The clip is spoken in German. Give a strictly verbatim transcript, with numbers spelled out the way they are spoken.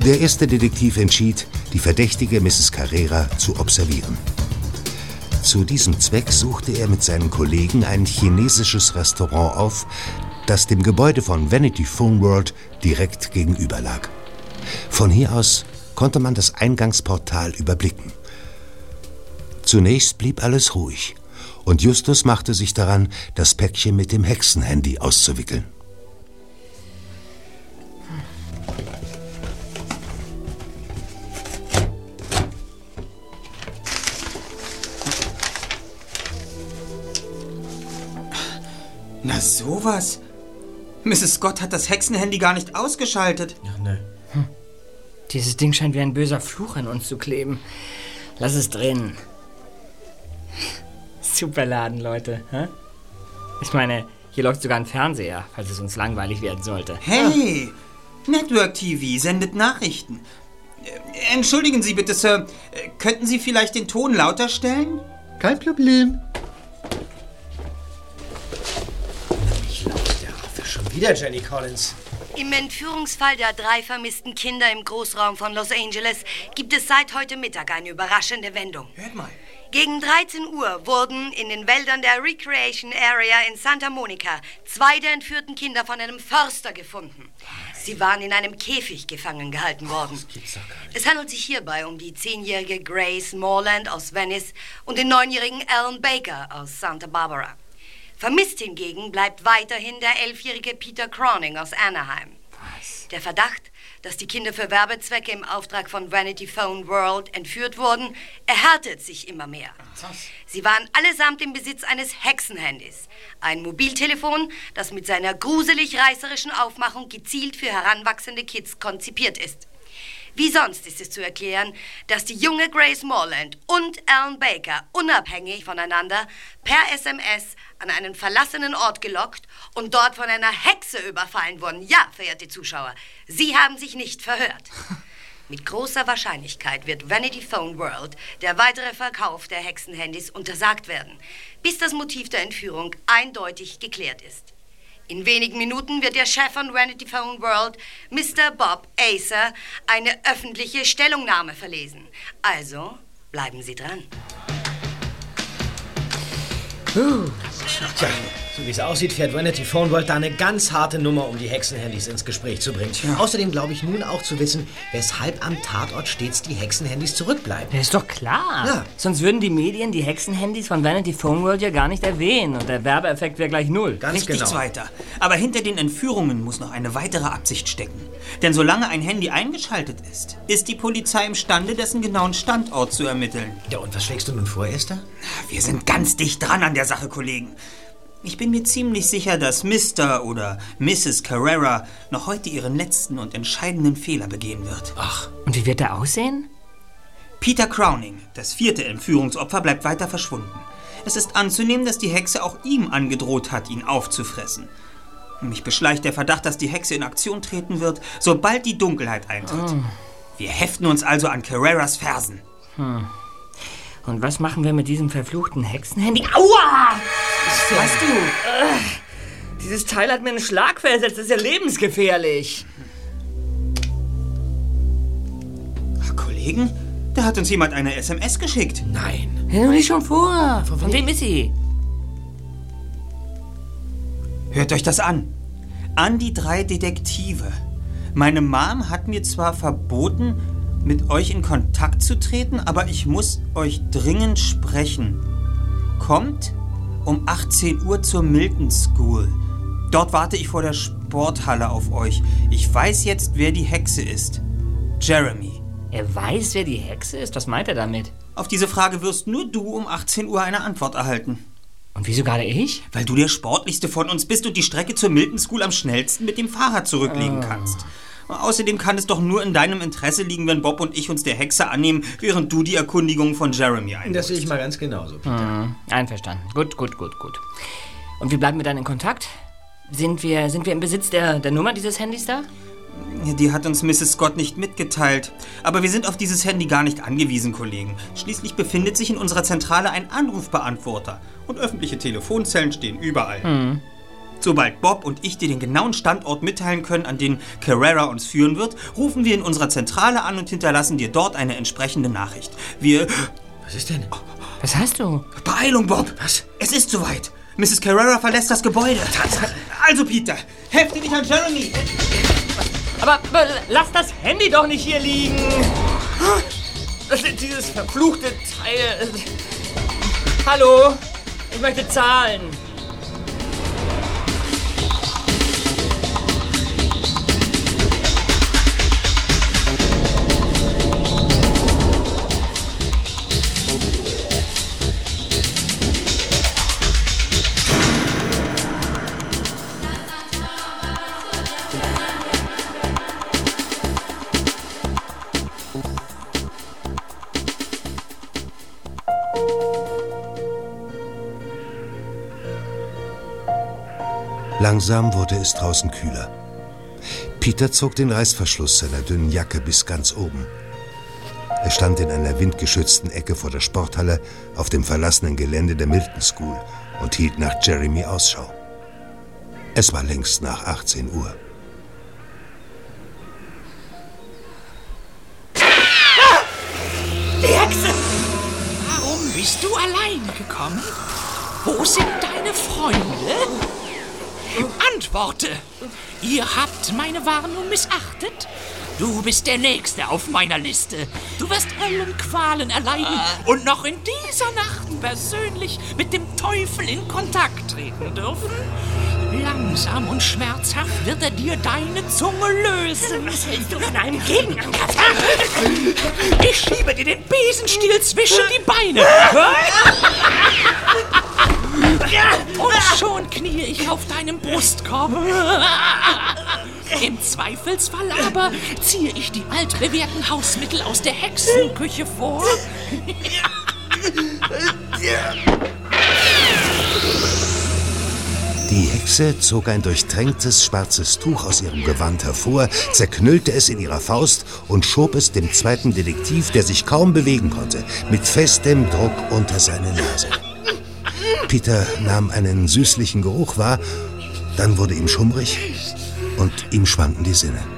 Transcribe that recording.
Der erste Detektiv entschied, die verdächtige Misses Carrera zu observieren. Zu diesem Zweck suchte er mit seinen Kollegen ein chinesisches Restaurant auf, das dem Gebäude von Vanity Phone World direkt gegenüber lag. Von hier aus konnte man das Eingangsportal überblicken. Zunächst blieb alles ruhig und Justus machte sich daran, das Päckchen mit dem Hexenhandy auszuwickeln. Na sowas. Misses Scott hat das Hexenhandy gar nicht ausgeschaltet. Ach ne. Hm. Dieses Ding scheint wie ein böser Fluch an uns zu kleben. Lass es drin. Super Laden, Leute. Hä? Ich meine, hier läuft sogar ein Fernseher, falls es uns langweilig werden sollte. Hey, Network T V sendet Nachrichten. Äh, entschuldigen Sie bitte, Sir. Äh, könnten Sie vielleicht den Ton lauter stellen? Kein Problem. Schon wieder Jenny Collins. Im Entführungsfall der drei vermissten Kinder im Großraum von Los Angeles gibt es seit heute Mittag eine überraschende Wendung. Hört mal. Gegen dreizehn Uhr wurden in den Wäldern der Recreation Area in Santa Monica zwei der entführten Kinder von einem Förster gefunden. Sie waren in einem Käfig gefangen gehalten worden. Das gibt's doch gar nicht. Es handelt sich hierbei um die zehnjährige Grace Morland aus Venice und den neunjährigen Alan Baker aus Santa Barbara. Vermisst hingegen bleibt weiterhin der elfjährige Peter Croning aus Anaheim. Was? Der Verdacht, dass die Kinder für Werbezwecke im Auftrag von Vanity Phone World entführt wurden, erhärtet sich immer mehr. Sie waren allesamt im Besitz eines Hexenhandys. Ein Mobiltelefon, das mit seiner gruselig reißerischen Aufmachung gezielt für heranwachsende Kids konzipiert ist. Wie sonst ist es zu erklären, dass die junge Grace Morland und Alan Baker unabhängig voneinander per S M S an einen verlassenen Ort gelockt und dort von einer Hexe überfallen wurden. Ja, verehrte Zuschauer, Sie haben sich nicht verhört. Mit großer Wahrscheinlichkeit wird Vanity Phone World der weitere Verkauf der Hexenhandys untersagt werden, bis das Motiv der Entführung eindeutig geklärt ist. In wenigen Minuten wird der Chef von Vanity Phone World, Mister Bob Acer, eine öffentliche Stellungnahme verlesen. Also bleiben Sie dran. Uh, tja, so wie es aussieht, fährt Vanity Phone World da eine ganz harte Nummer, um die Hexenhandys ins Gespräch zu bringen. Ja. Außerdem glaube ich nun auch zu wissen, weshalb am Tatort stets die Hexenhandys zurückbleiben. Das ist doch klar. Ja. Sonst würden die Medien die Hexenhandys von Vanity Phone World ja gar nicht erwähnen und der Werbeeffekt wäre gleich null. Ganz Richtig genau. weiter. Aber hinter den Entführungen muss noch eine weitere Absicht stecken. Denn solange ein Handy eingeschaltet ist, ist die Polizei imstande, dessen genauen Standort zu ermitteln. Ja, und was schlägst du nun vor, Esther? Wir sind ganz dicht dran an der Sache, Kollegen. Ich bin mir ziemlich sicher, dass Mister oder Misses Carrera noch heute ihren letzten und entscheidenden Fehler begehen wird. Ach. Und wie wird der aussehen? Peter Crowning, das vierte Entführungsopfer, bleibt weiter verschwunden. Es ist anzunehmen, dass die Hexe auch ihm angedroht hat, ihn aufzufressen. Mich beschleicht der Verdacht, dass die Hexe in Aktion treten wird, sobald die Dunkelheit eintritt. Oh. Wir heften uns also an Carreras Fersen. Hm. Und was machen wir mit diesem verfluchten Hexenhandy? Aua! Was weißt du? Äh, dieses Teil hat mir einen Schlag versetzt. Das ist ja lebensgefährlich. Ach, Kollegen, da hat uns jemand eine S M S geschickt. Nein. Ja, nicht schon vor. Von, Von wem ist sie? Hört euch das an. An die drei Detektive. Meine Mom hat mir zwar verboten, mit euch in Kontakt zu treten, aber ich muss euch dringend sprechen. Kommt um achtzehn Uhr zur Milton School. Dort warte ich vor der Sporthalle auf euch. Ich weiß jetzt, wer die Hexe ist. Jeremy. Er weiß, wer die Hexe ist? Was meint er damit? Auf diese Frage wirst nur du um achtzehn Uhr eine Antwort erhalten. Und wieso gerade ich? Weil du der Sportlichste von uns bist und die Strecke zur Milton School am schnellsten mit dem Fahrrad zurücklegen oh. kannst. Außerdem kann es doch nur in deinem Interesse liegen, wenn Bob und ich uns der Hexe annehmen, während du die Erkundigungen von Jeremy einholst. Das sehe ich mal ganz genauso, Peter. Hm, einverstanden. Gut, gut, gut, gut. Und wie bleiben wir dann in Kontakt? Sind wir, sind wir im Besitz der, der Nummer dieses Handys da? Die hat uns Misses Scott nicht mitgeteilt. Aber wir sind auf dieses Handy gar nicht angewiesen, Kollegen. Schließlich befindet sich in unserer Zentrale ein Anrufbeantworter. Und öffentliche Telefonzellen stehen überall. Hm. Sobald Bob und ich dir den genauen Standort mitteilen können, an den Carrera uns führen wird, rufen wir in unserer Zentrale an und hinterlassen dir dort eine entsprechende Nachricht. Wir... Was ist denn? Was hast du? Beeilung, Bob! Was? Es ist soweit! Misses Carrera verlässt das Gebäude. Tatsache. Also, Peter, hefte dich an Jeremy! Aber, aber lass das Handy doch nicht hier liegen! Das ist dieses verfluchte Teil... Hallo? Ich möchte zahlen. Langsam wurde es draußen kühler. Peter zog den Reißverschluss seiner dünnen Jacke bis ganz oben. Er stand in einer windgeschützten Ecke vor der Sporthalle auf dem verlassenen Gelände der Milton School und hielt nach Jeremy Ausschau. Es war längst nach achtzehn Uhr. Die Hexe! Warum bist du alleine gekommen? Wo sind deine Freunde? Antworte! Ihr habt meine Warnung missachtet? Du bist der Nächste auf meiner Liste. Du wirst Höllenqualen erleiden und noch in dieser Nacht persönlich mit dem Teufel in Kontakt treten dürfen. Langsam und schmerzhaft wird er dir deine Zunge lösen. Was willst du von einem Gegenangriff? Ich schiebe dir den Besenstiel zwischen die Beine. Und schon knie ich auf deinem Brustkorb. Im Zweifelsfall aber ziehe ich die altbewährten Hausmittel aus der Hexenküche vor. Die Hexe zog ein durchtränktes schwarzes Tuch aus ihrem Gewand hervor, zerknüllte es in ihrer Faust und schob es dem zweiten Detektiv, der sich kaum bewegen konnte, mit festem Druck unter seine Nase. Peter nahm einen süßlichen Geruch wahr, dann wurde ihm schummrig und ihm schwanden die Sinne.